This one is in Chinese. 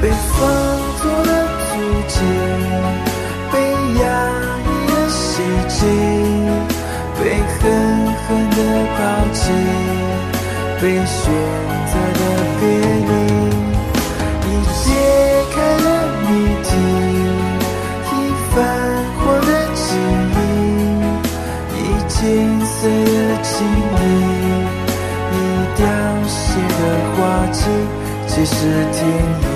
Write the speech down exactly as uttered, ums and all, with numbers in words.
被放错的足迹，被压抑的希冀，被狠狠的抛弃，被选择的别离，已解开了谜题，已泛黄的记忆，已剪碎的情谊，已凋谢的花季，即是天意。